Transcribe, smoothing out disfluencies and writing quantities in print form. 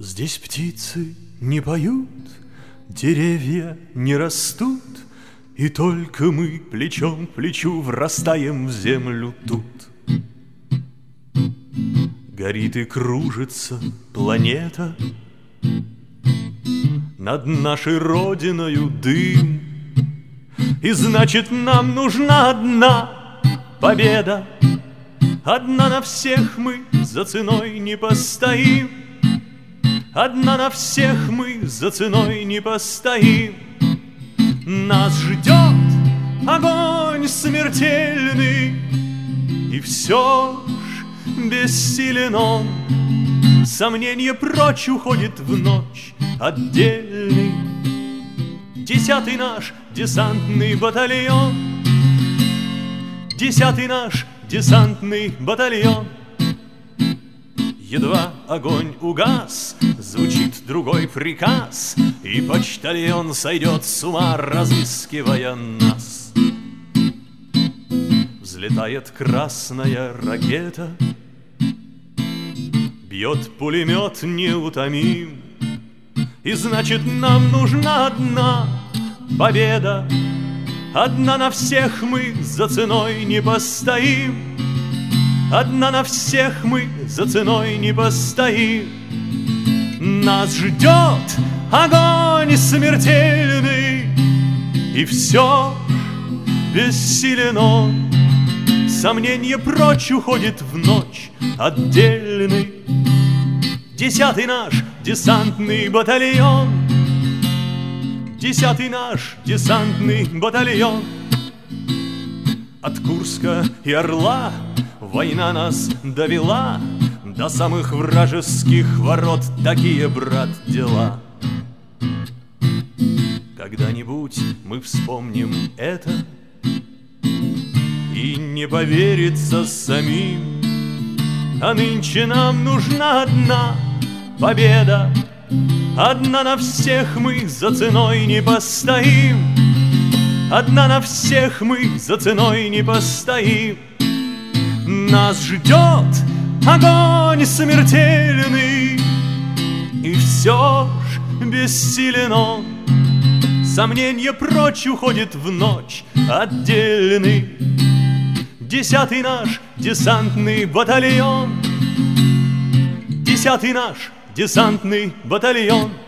Здесь птицы не поют, деревья не растут, и только мы плечом к плечу врастаем в землю тут. Горит и кружится планета, над нашей родиною дым, и значит нам нужна одна победа. Одна на всех мы за ценой не постоим, одна на всех мы за ценой не постоим. Нас ждет огонь смертельный, и все ж бессилен он. Сомнение прочь уходит в ночь отдельный. 10-й наш десантный батальон, 10-й наш десантный батальон. Едва огонь угас, звучит другой приказ, и почтальон сойдет с ума, разыскивая нас. Взлетает красная ракета, бьет пулемет неутомим, и значит нам нужна одна победа. Одна на всех мы за ценой не постоим, одна на всех мы за ценой не постоим. Нас ждет огонь смертельный, и все ж бессилен он. Сомнение прочь уходит в ночь отдельный. 10-й наш десантный батальон, 10-й наш десантный батальон. От Курска и Орла война нас довела до самых вражеских ворот. Такие, брат, дела. Когда-нибудь мы вспомним это, и не поверится самим. А нынче нам нужна одна победа. Одна на всех мы за ценой не постоим, одна на всех мы за ценой не постоим. Нас ждет огонь смертельный, и все ж бессилен он. Сомнение прочь уходит в ночь отдельный. 10-й наш десантный батальон, 10-й наш десантный батальон.